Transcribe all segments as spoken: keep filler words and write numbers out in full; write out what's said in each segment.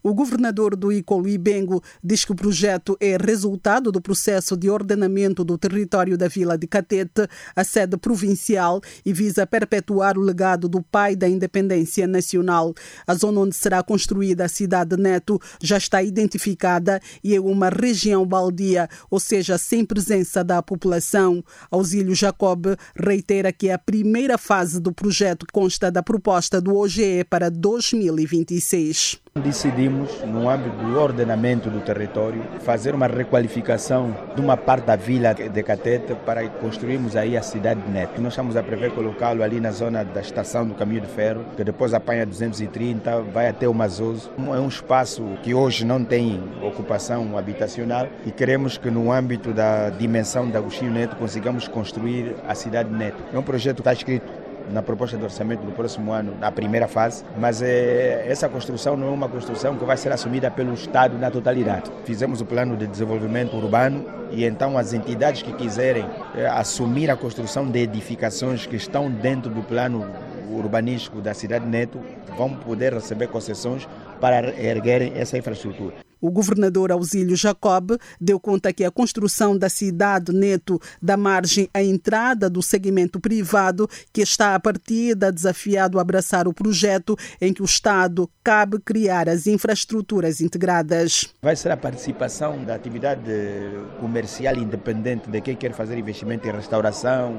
O governador do Icolo Ibengo diz que o projeto é resultado do processo de ordenamento do território da Vila de Catete, a sede provincial, e visa perpetuar o legado do pai da independência nacional. A zona onde será construída a cidade Neto já está identificada e é uma região baldia, ou seja, sem presença da população. Ausílio Jacob reitera que a primeira fase do projeto consta da proposta do O G E para dois mil e vinte e seis. Decidimos, no âmbito do ordenamento do território, fazer uma requalificação de uma parte da vila de Catete para construirmos aí a cidade de Neto. Nós estamos a prever colocá-lo ali na zona da estação do caminho de ferro, que depois apanha duzentos e trinta, vai até o Mazoso. É um espaço que hoje não tem ocupação habitacional e queremos que no âmbito da dimensão da Agostinho Neto consigamos construir a cidade de Neto. É um projeto que está escrito na proposta de orçamento do próximo ano, na primeira fase, mas é, essa construção não é uma construção que vai ser assumida pelo Estado na totalidade. Fizemos o plano de desenvolvimento urbano e então as entidades que quiserem é, assumir a construção de edificações que estão dentro do plano urbanístico da cidade de Neto vão poder receber concessões para erguerem essa infraestrutura. O governador Ausílio Jacob deu conta que a construção da cidade Neto dá margem à entrada do segmento privado, que está a partida desafiado a abraçar o projeto em que o Estado cabe criar as infraestruturas integradas. Vai ser a participação da atividade comercial independente de quem quer fazer investimento em restauração,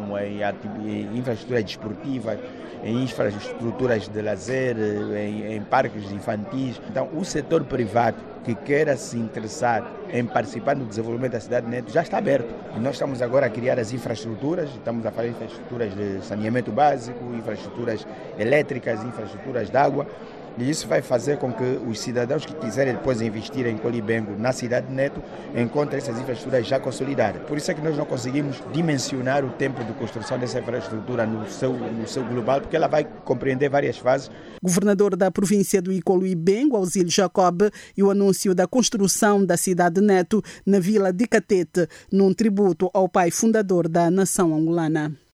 em infraestruturas desportivas, em infraestruturas de lazer, em, em parques infantis. Então, o setor privado que queira se interessar em participar no desenvolvimento da cidade de Neto já está aberto. E nós estamos agora a criar as infraestruturas, estamos a fazer infraestruturas de saneamento básico, infraestruturas elétricas, infraestruturas de água. E isso vai fazer com que os cidadãos que quiserem depois investir em Colibengo, na cidade de Neto, encontrem essas infraestruturas já consolidadas. Por isso é que nós não conseguimos dimensionar o tempo de construção dessa infraestrutura no seu, no seu global, porque ela vai compreender várias fases. Governador da província do Icolo Ibengo, Ausílio Jacob, e o anúncio da construção da cidade de Neto na vila de Catete, num tributo ao pai fundador da nação angolana.